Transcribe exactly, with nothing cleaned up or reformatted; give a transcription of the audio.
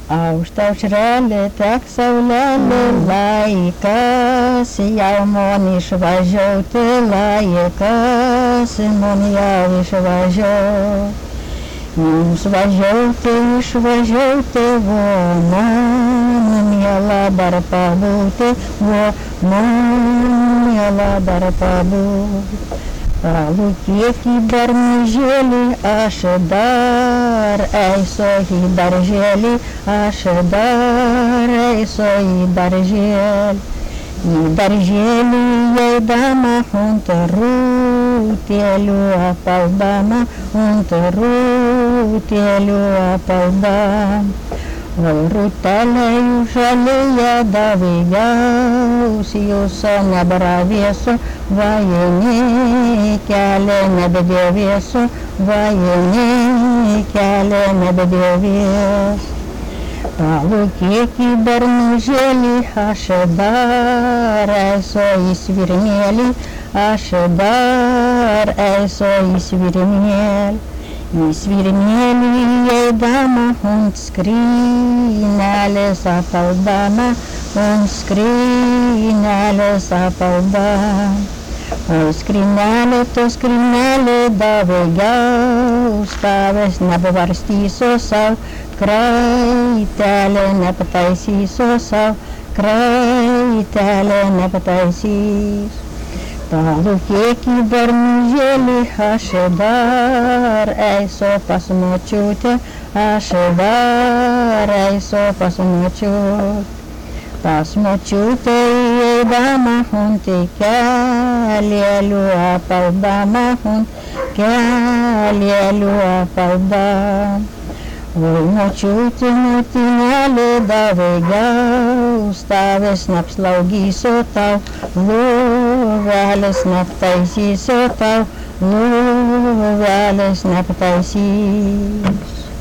Aušta aušrelė, tek saulelė, laikas jau man išvažiuoti, laikas man jau išvažiuoti. Išvažiuoti, išvažiuoti, vo man miela dar pabūti, vo man miela dar pabūti. Palūkėk į bernužėlį, aš dar eisiu į darželį, aš dar eisiu į darželį. Į darželį eidama ant rūtelių apaldama, ant rūtelių apaldama. O rūtelė jų žalėje davėjaus, jūsų nebravėsiu, vajinė kelią nebedėvėsiu, vajinė kelią nebedėvėsiu. Palūkėk į bernužėlį, aš dar eisiu į svirnėlį, aš dar eisiu į svirnėlį. Į svirnėlį eidama ant skrynelės apaldama, ant skrynelės apaldama. O skrynelė, to skrynelė davėjaus, tavęs nepavarstysiu sau, kraitelė nepataisysiu sau, kraitelė nepataisysiu. Palūkėk į bernužėlį, aš dar eisiu pas močiutę, aš dar eisiu pas močiutę. Pas močiutę eidama ant kelėlių apaldama, ant kelėlių apaldama. Oi močiutė, motinėlė davėjaus, tavęs neapslaugysiu tau, lovelės nepataisysiu tau, lovelės nepataisys.